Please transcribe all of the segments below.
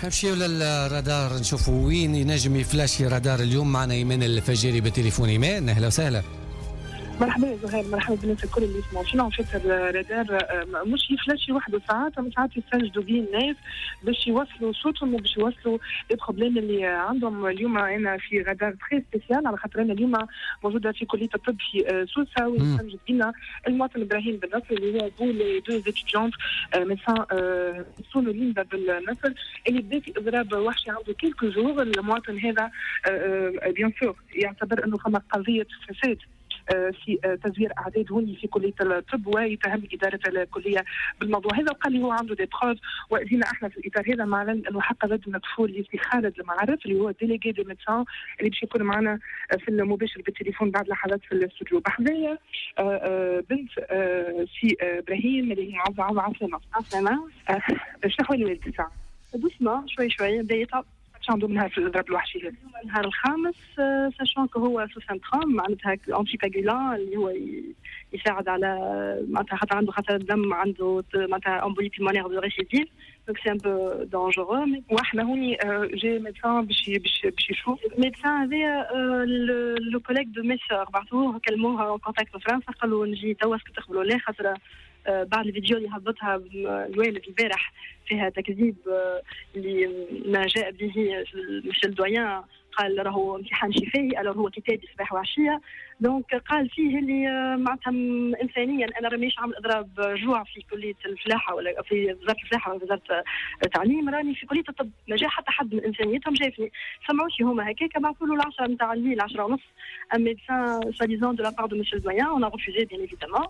نمشيو للرادار نشوفوا وين ينجم يفلاشي رادار اليوم. معنا ايمان الفجيري بالتليفون. ايمان اهلا وسهلا. مرحبا يا زهير، مرحبا بالناس الكل اللي يسمعوا. شنو فكر الرادار مش يفلاشي وحده ساعات يستنجدوا به الناس باش يوصلوا صوتهم وباش يوصلوا البروبليم اللي عندهم. اليوم انا في رادار تري سبيسيال على خاطر انا اليوم موجوده في كليه الطب في سوسه، ويستنجد بينا المواطن ابراهيم بن نصر اللي هو بو لي دو ستوديونت ميدسان سونو ليندا بن نصر اللي بدا في اضراب وحشي عنده كيلكو جور. المواطن هذا بيان سور يعتبر انه فما قضيه فساد في تزوير اعداد هوني في كليه الطب، ويتهم اداره الكليه بالموضوع هذا، وقال لي هو عنده دي بروف. وجينا احنا في الاطار هذا معلن انه حق ضد مكفول اللي اسمه خالد المعرف اللي هو ديليغي دو ميدسان اللي باش يكون معنا في المباشر بالتليفون بعد لحظات في الاستوديو. بحذايا بنت سي ابراهيم اللي هي عسلامه. شنو هو الوالد تاعها؟ دوسما شوي بدايتها عنده منها في الاضراب الوحشي هذا النهار الخامس، ساشون كو هو سوسنترام معناتها انتي كاغولان اللي هو يساعد على معناتها خاطر عنده خاطر الدم عنده معناتها امبولي بيلمونير دو ريسيديف، دونك سي ان بو دانجورو. واحنا هوني جي ميدسان باش يشوف الميدسان هذايا لو كوليك دو ميسور بعثوه كلموها كونتاكت فرنسا قالوا نجي توا اسكو تقبلوا ليه خاطر بعد الفيديو اللي هبطها الوالد البارح فيها تكذيب اللي ما جاء به مش الدويان، قال راهو امتحان شفائي الو هو كتابي صباح وعشيه. دونك قال فيه اللي معناتها انسانيا انا رانيش عامل اضراب جوع في كليه الفلاحه ولا في وزاره الفلاحه ولا وزاره التعليم، راني في كليه الطب. ما جاء حتى حد من انسانيتهم جايبني. سمعوش هما هكاك بعثوا له العشره نتاع الليل 10 ونص ان ميدسان سواليزون دو لا بار دو مسيو الدويان، اون ا ريفوزي بيان ايفيدامون.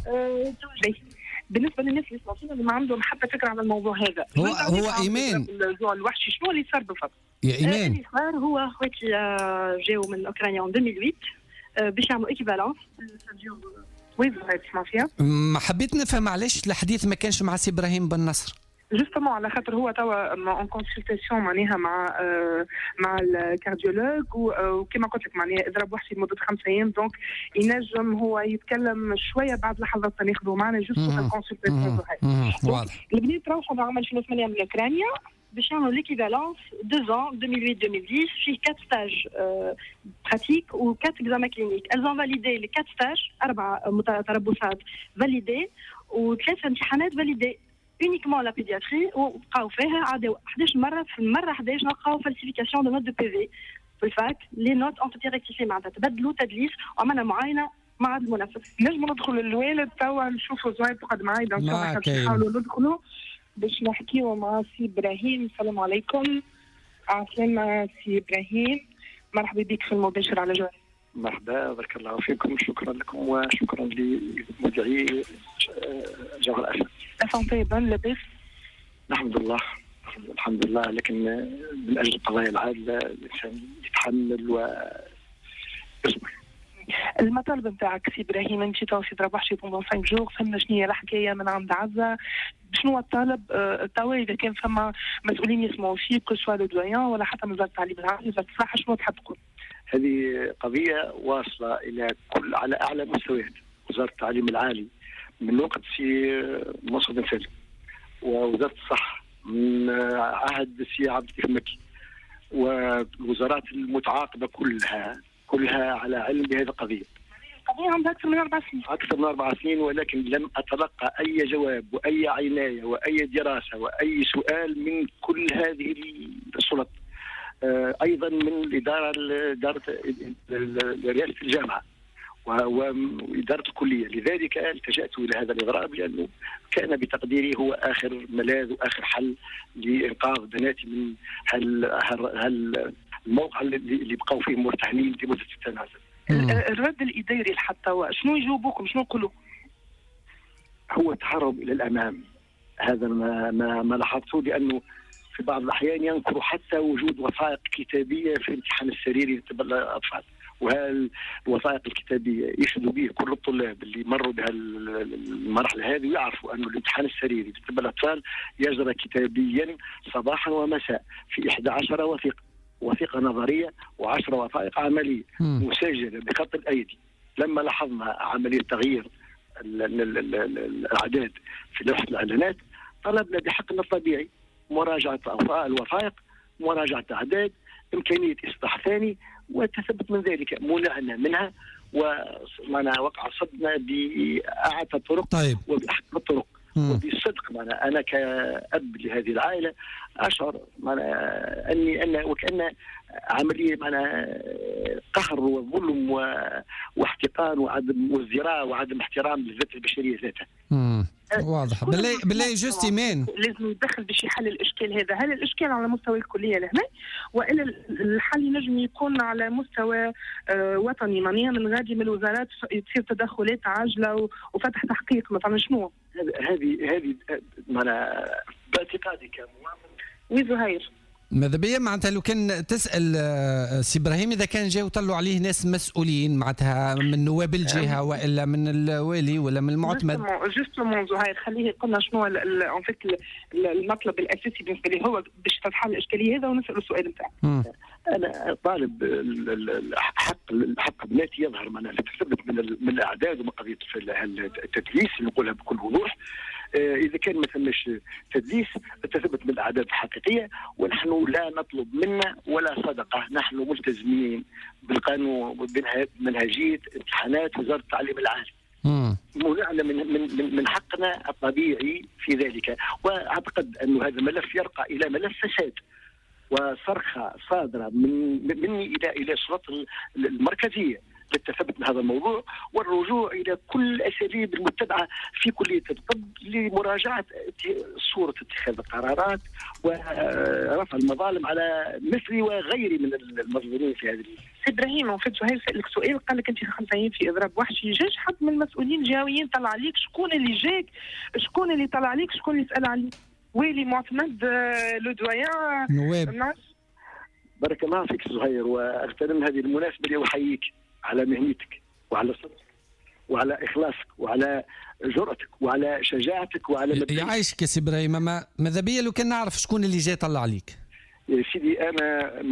بالنسبه للناس اللي يسمعونا اللي ما عندهم حتى فكره عن الموضوع هذا، هو ايمان الجوع الوحشي شنو اللي صار بالضبط؟ يا ايمان اللي صار هو خواتي جاوا من اوكرانيا 2008 باش يعملوا ايكيفالونس. وين تسمع فيها؟ ما حبيت نفهم علاش الحديث ما كانش مع سي ابراهيم بن نصر. جوستومون على خاطر هو توا اون كونسلتاسيون معناها مع الكارديولوج، وكما قلت لك معناها اضراب وحشي لمده 5 ايام، دونك ينجم هو يتكلم شويه بعد لحظات ناخذوا معنا جوست الكونسلتاسيون هاي. واضح. البنات روحوا عمل شنو اسمها من اوكرانيا باش يعملوا ليكيفالونس 2 ans 2008-2010 فيه 4 ستاج براتيك و 4 اكزامان كلينيك. elles ont validé les 4 ستاج 4 تربصات فاليدي و3 امتحانات فاليدي uniquement la pédiatrie، وبقاو فيها عادوا 11 مره، في المره 11 لقاو فالسيفيكاسيون دو نوت دو بي في في الفاك. لي نوت اون تي ريكتيفي معناتها تبدلوا تدليس، وعملنا معاينه مع المنافس. نجم ندخل الوالد توا نشوفوا زوين تقعد معي، دونك نحاولوا ندخلوا باش نحكيوا مع سي ابراهيم. السلام عليكم. عسلامة سي ابراهيم، مرحبا بك في المباشر على جوال. مرحبا، بارك الله فيكم، شكرا لكم وشكرا لمذيعي جوهر الأسد. أسانتي بون لاباس؟ نحمد الله الحمد لله، لكن من أجل القضايا العادلة الإنسان يتحمل ويصبر. المطالب نتاعك سي ابراهيم، انت تو في ضرب وحشي بوندون 5 جور، فهمنا شنو هي الحكايه من عند عزه، شنو هو الطالب توا اذا كان فما مسؤولين يسمعوا فيك كو سوا لو دويان ولا حتى من وزاره التعليم العالي وزاره الصحه، شنو تحب تقول؟ هذه قضيه واصله الى كل على اعلى مستويات وزاره التعليم العالي من وقت سي مصعب بن سالم، ووزاره الصحه من عهد سي عبد اللطيف مكي، والوزارات المتعاقبه كلها على علم بهذه القضيه. القضيه عندها اكثر من 4 سنين. اكثر من 4 سنين، ولكن لم اتلقى اي جواب واي عنايه واي دراسه واي سؤال من كل هذه السلطات. ايضا من اداره رئاسه الجامعه واداره الكليه. لذلك التجأت الى هذا الاضراب لانه كان بتقديري هو اخر ملاذ واخر حل لانقاذ بناتي من الموقع اللي بقوا فيه مرتهنين لمده 6 سنوات. الرد الاداري لحتى شنو يجاوبوكم؟ شنو يقولوا؟ هو تهرب الى الامام. هذا ما لاحظته، لانه في بعض الاحيان ينكروا حتى وجود وثائق كتابيه في الامتحان السريري لتبع الاطفال، وهالوثائق الكتابيه يشهدوا به كل الطلاب اللي مروا بهالمرحله هذه، ويعرفوا انه الامتحان السريري لتبع الاطفال يجرى كتابيا صباحا ومساء في 11 وثيقه نظريه و10 وثائق عمليه مسجله بخط الايدي. لما لاحظنا عمليه تغيير الاعداد في لوحه الاعلانات طلبنا بحقنا الطبيعي مراجعه الوثائق، مراجعه الاعداد، امكانيه اصلاح ثاني، وتثبت من ذلك منعنا منها، ومعنى وقع صدنا باعلى الطرق طيب. وباحسن الطرق وبالصدق. انا كاب لهذه العائله اشعر اني وكان عمليه قهر وظلم واحتقان وعدم وازدراء وعدم احترام للذات البشريه ذاتها. واضح. بالله جوست ايمان لازم يدخل باش يحل الاشكال هذا. هل الاشكال على مستوى الكليه لهنا، والا الحل ينجم يكون على مستوى وطني، معناها من غادي من الوزارات تصير تدخلات عاجله وفتح تحقيق مثلا شنو؟ هذه باعتقادي كمواطن. وزهير ماذا بيا معناتها لو كان تسال سي ابراهيم اذا كان جاو طلعوا عليه ناس مسؤولين معناتها من نواب الجهه والا من الوالي ولا من المعتمد. جوستومون زهير خليه قلنا شنو اون فيت المطلب الاساسي بالنسبه لي هو باش تتحل الاشكاليه هذا، ونسال السؤال نتاعك. انا طالب حق بناتي يظهر تثبت من الاعداد ومن قضيه التدليس نقولها بكل وضوح. اذا كان ما ثماش تدليس تثبت من الاعداد الحقيقيه، ونحن لا نطلب منا ولا صدقه، نحن ملتزمين بالقانون وبمنهجيه امتحانات وزاره التعليم العالي. منعنا من حقنا الطبيعي في ذلك، واعتقد أن هذا الملف يرقى الى ملف فساد وصرخه صادره مني الى السلطات المركزيه للتثبت من هذا الموضوع، والرجوع الى كل الاساليب المتبعه في كليه الطب لمراجعه صوره اتخاذ القرارات ورفع المظالم على مثلي وغيري من المظلومين في هذه. سي ابراهيم فات زهير سالك سؤال، قال لك انت 5 أيام في اضراب وحشي، جاش حد من المسؤولين جاويين طلع عليك؟ شكون اللي جاك؟ شكون اللي طلع عليك؟ شكون اللي سال عليك؟ ويلي معتمد لو دويان نواب. بارك الله فيك زهير، واغتنم هذه المناسبه لاحييك على مهنتك وعلى صدقك وعلى اخلاصك وعلى جرأتك وعلى شجاعتك وعلى يعيشك يا سي ابراهيم. ماذا بيا لو كان نعرف شكون اللي جاي طلع عليك؟ يا سيدي انا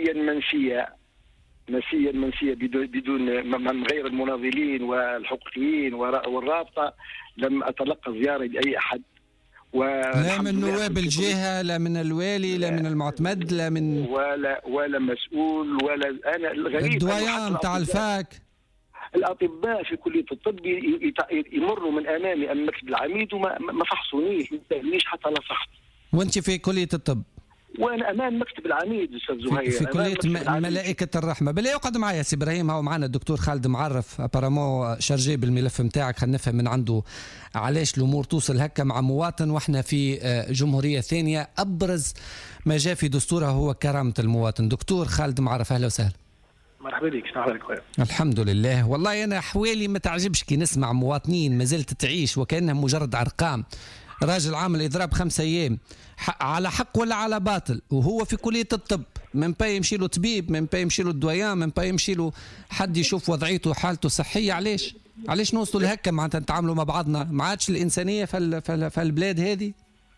نسيا منسيه بدون من غير المناضلين والحقوقيين والرابطه لم اتلقى زياره لاي احد، لا من نواب الجهه لا من الوالي لا من المعتمد لا من ولا مسؤول ولا انا. الغريب الدوايان تاع الفاك الاطباء في كليه الطب يمروا من امامي امام مكتب العميد وما فحصونيش، ما سالنيش حتى نصحت. وانت في كليه الطب؟ وانا امام مكتب العميد استاذ زهير في كليه ملائكه الرحمه. بلا يقعد معايا سي ابراهيم، هو معنا الدكتور خالد معرف ابارامون شارجي بالملف نتاعك، خلينا نفهم من عنده علاش الامور توصل هكا مع مواطن واحنا في جمهوريه ثانيه ابرز ما جاء في دستورها هو كرامه المواطن. دكتور خالد معرف اهلا وسهلا. مرحبا بك، شنو احوالك خويا؟ الحمد لله. والله انا احوالي ما تعجبش كي نسمع مواطنين ما زالت تعيش وكانها مجرد ارقام. راجل عامل اضراب 5 أيام على حق ولا على باطل، وهو في كليه الطب، من با يمشي له طبيب، من با يمشي له الدويان، من با يمشي له حد يشوف وضعيته وحالته الصحيه. علاش نوصلوا لهكا معناتها نتعاملوا مع بعضنا؟ ما عادش الانسانيه في البلاد هذه؟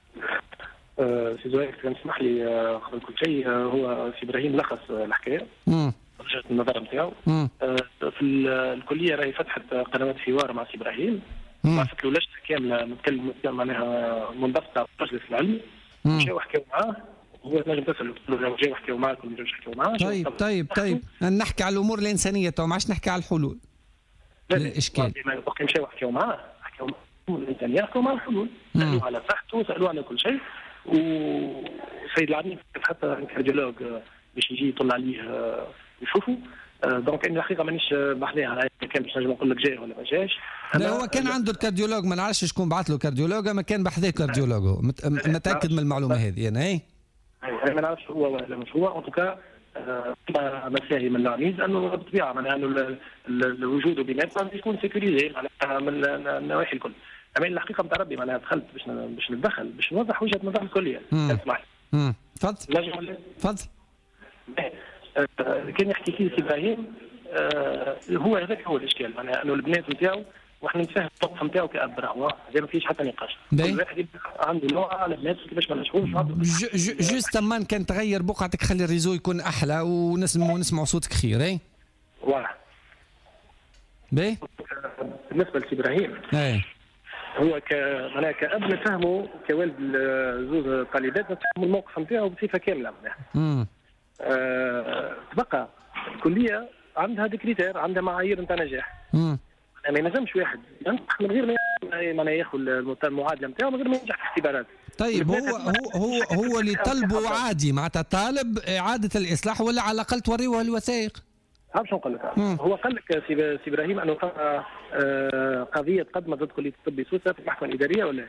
سي زهير كان اسمح لي قبل كل شيء، هو سي ابراهيم لخص الحكايه وجهه النظر نتاعو. في الكليه راهي فتحت قنوات حوار مع سي ابراهيم، بعثت له لجنه كامله نتكلم معناها منضبطه بالمجلس العلمي، مشاو حكاو معاه. هو تنجم تسال له جاي يحكيوا معاك ولا ما جاوش يحكيوا معاه. طيب نحكي على الامور الانسانيه تو، ما عادش نحكي على الحلول. الاشكال باقي مشاو حكاو معاه، حكاو الامور الانسانيه، حكاو معاه الحلول، سالوه على صحته، سالوه على كل شيء. والسيد العميد حتى كارديولوج باش يجي يطلع عليه يشوفوا. دونك انا الحقيقه مانيش بحذاها، كان باش نجم نقول لك جاي ولا ما جاش. لا هو كان عنده الكارديولوج، ما نعرفش شكون بعث له كارديولوج، ما كان بحذاه كارديولوج. متاكد من المعلومه هذه انا. انا ما نعرفش هو ولا مش هو، ان توكا مساهي من العميد انه بالطبيعه معناها انه الوجود بيناتنا يكون سيكوريزي معناها من النواحي الكل. اما الحقيقه نتاع ربي معناها دخلت باش نتدخل باش نوضح وجهه نظر الكليه. اسمح لي. تفضل. كان يحكي فيه سي ابراهيم، هو هذاك هو الاشكال، معناها انه البنات نتاعو واحنا نتفاهم الموقف نتاعو كاب راهو هذا ما فيش حتى نقاش. كل واحد عنده نوع على البنات كيفاش ما نشوفوش. جوست امان كان تغير بقعتك خلي الريزو يكون احلى ونسمعوا صوتك خير. اي واضح. باهي. بالنسبه لسي ابراهيم هو معناها كأب نفهمه كوالد زوز طالبات نفهموا الموقف نتاعو بصفه كامله معناها. تبقى الكليه عندها ديكريتير، عندها معايير نتاع نجاح. ما ينجمش واحد ينجح من غير ما ياخذ المعادله نتاعو من غير ما ينجح في الاختبارات. طيب هو اللي طلبوا عادي معناتها طالب اعاده الاصلاح ولا على الاقل توريوه الوثائق؟ باش نقول لك هو قال لك سي ابراهيم انه قضيه تقدمت ضد كليه الطب بسوسه في المحكمه الاداريه ولا؟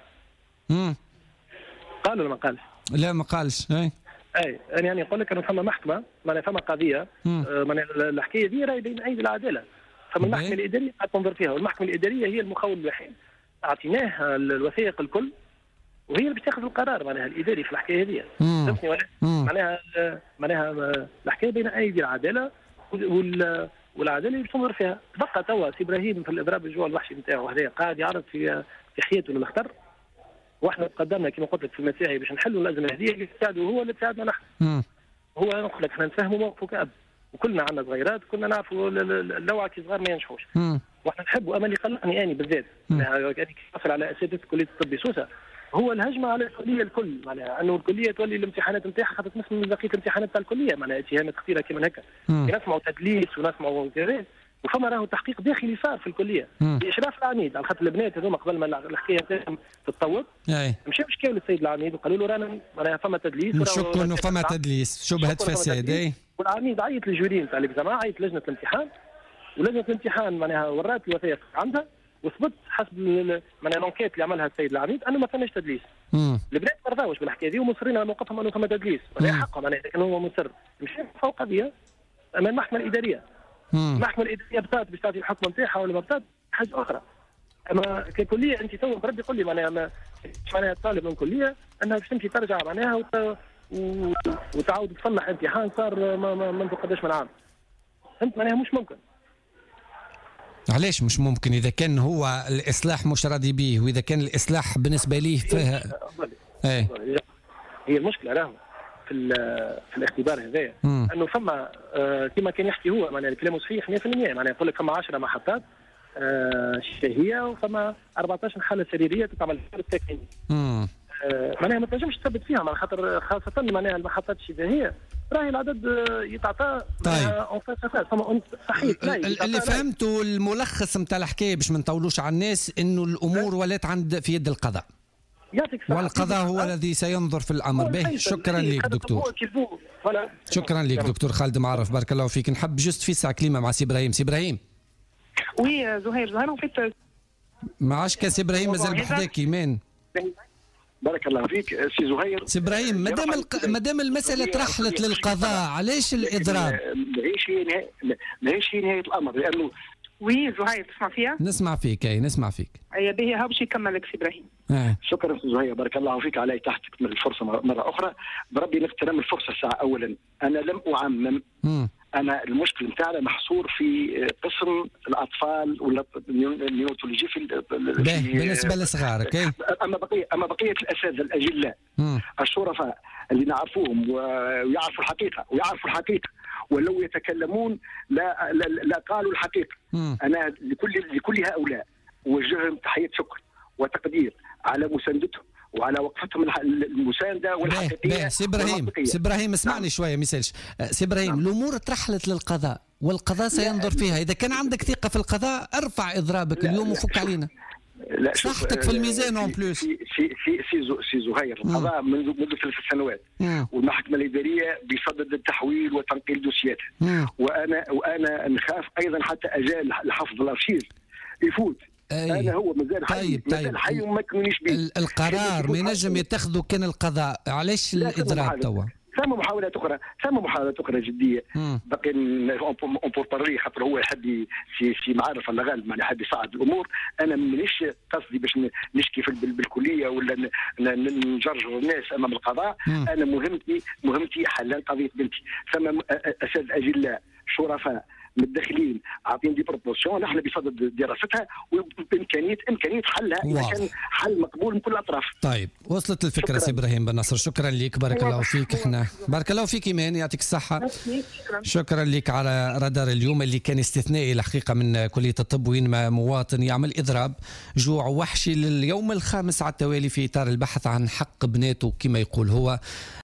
قال ولا ما قالش؟ لا ما قالش. اي يعني نقول لك انه فما محكمه معناها فما قضيه معناها الحكايه دي راهي بين ايدي العداله. فما المحكمه الاداريه قاعد تنظر فيها، والمحكمه الاداريه هي المخول الوحيد. اعطيناه الوثائق الكل وهي اللي بتاخذ القرار معناها الاداري في الحكايه هذه. فهمتني ولا؟ معناها الحكايه بين ايدي العداله والعداله اللي تنظر فيها. تبقى توا سي ابراهيم في الاضراب الجوع الوحشي نتاعو هذا قاعد يعرض في حياته للخطر، واحنا قدمنا كما قلت لك في المساعي باش نحلوا الازمه هذه اللي تساعده هو اللي تساعدنا نحن. هو نقول لك احنا نفهموا موقفه كأب، وكلنا عندنا صغيرات كنا نعرفوا اللوعه كي صغار ما ينجحوش. واحنا نحبوا اما اللي قلقني اني بالذات يعني كي نحصل على اساتذه كليه الطب سوسه هو الهجمه على الكليه الكل، معناها انه الكليه تولي الامتحانات نتاعها خاطر تنسى من بقيه الامتحانات تاع الكليه معناها اتهامات كثيره كيما هكا. نسمعوا تدليس ونسمعوا كذا، وفما راهو تحقيق داخلي صار في الكليه باشراف العميد، على خاطر البنات هذوما قبل ما الحكايه نتاعهم تتطور مشاو شكاو للسيد العميد وقالوا له رانا معناها فما تدليس، نشكوا انه فما تدليس شبهه فساد. والعميد عيط للجوريين تاع الاكزامان، عيط لجنه الامتحان، ولجنه الامتحان معناها ورات الوثائق عندها وثبت حسب معناها الانكيت اللي عملها السيد العميد انه ما فماش تدليس. البنات ما رضاوش بالحكايه دي ومصرين على موقفهم انه فما تدليس، وهذا حقهم معناها لكن هو مصر. مشى فوق قضيه امام المحكمه الاداريه. المحكمه الاداريه بتات باش تعطي الحكم نتاعها ولا ما بتات حاجه اخرى. اما ككليه انت تو برد يقول لي معناها طالب من كليه انها باش تمشي ترجع معناها وتعاود تصلح امتحان صار منذ قداش من عام. فهمت معناها مش ممكن. علاش مش ممكن؟ اذا كان هو الاصلاح مش راضي به، واذا كان الاصلاح بالنسبه ليه فيها هي المشكله راهو في الاختبار هذايا انه فما كما كان يحكي هو معناها الكلام صحيح 100%. معناها يقول لك فما 10 محطات شهيه وفما 14 حاله سريريه تتعمل في التكنيك. معناها ما تنجمش تثبت فيها على خاطر خاصه معناها المحطات الشبهيه راهي العدد يتعطى. طيب صحيح اللي فهمته الملخص نتاع الحكايه باش ما نطولوش على الناس انه الامور ولات في يد القضاء، والقضاء هو الذي سينظر في الامر به. شكرا لك دكتور. شكرا لك دكتور خالد معرف، بارك الله فيك. نحب جست في ساعه كلمه مع سي ابراهيم. سي ابراهيم وي زهير وفيت ما عادش كان سي ابراهيم مازال بحذاك ايمان. بارك الله فيك سي زهير. سي ابراهيم مادام المساله ترحلت للقضاء علاش الاضراب؟ ماهيش نهايه الامر لانه وي زهير تسمع فيها؟ نسمع فيك. نسمع فيك. اي باهي ها باش يكمل لك سي ابراهيم. شكرا سي زهير، بارك الله فيك على اتاحتك من الفرصه مره اخرى. بربي نغتنم الفرصه الساعه. اولا انا لم اعمم. انا المشكل نتاعنا محصور في قسم الاطفال ولا النيوناتولوجي في بالنسبه لصغارك. اما بقيه الاساتذه الاجلاء الشرفاء اللي نعرفوهم ويعرفوا الحقيقه ولو يتكلمون لا قالوا الحقيقه. انا لكل هؤلاء اوجههم تحيه شكر وتقدير على مساندتهم وعلى وقفتهم المسانده والحقيقيه. سي ابراهيم اسمعني شويه ما يسالش. سي ابراهيم الامور ترحلت للقضاء والقضاء سينظر فيها. اذا كان عندك ثقه في القضاء ارفع اضرابك اليوم وفك علينا. صحتك في الميزان اون بلوس. سي زهير القضاء منذ 3 سنوات والمحكمه الاداريه بصدد التحويل وتنقيل دوسياتها. وانا نخاف ايضا حتى اجال لحفظ الارشيف يفوت. انا هو مازال حي. طيب. حي وما كنونيش به. القرار ما ينجم يتخذه كان القضاء. علاش الاضراب توا؟ ثم محاولات اخرى جديه. باقي اون بور بارلي خاطر هو يحب في معارف الله غالب معناها يحب يصعد الامور. انا مانيش قصدي باش نشكي بالكليه ولا نجرجر الناس امام القضاء. انا مهمتي حل قضيه بنتي. ثم اساتذه اجلاء شرفاء متدخلين عاطين دي بروبورسيون نحن بصدد دراستها وبامكانيه حلها اذا كان حل مقبول من كل الاطراف. طيب وصلت الفكره سي ابراهيم بن نصر، شكرا لك، بارك الله فيك. احنا بارك الله فيك ايمان، يعطيك الصحه. شكرا لك على رادار اليوم اللي كان استثنائي الحقيقه من كليه الطب، وين ما مواطن يعمل اضراب جوع وحشي لليوم الخامس على التوالي في اطار البحث عن حق بناته كما يقول هو.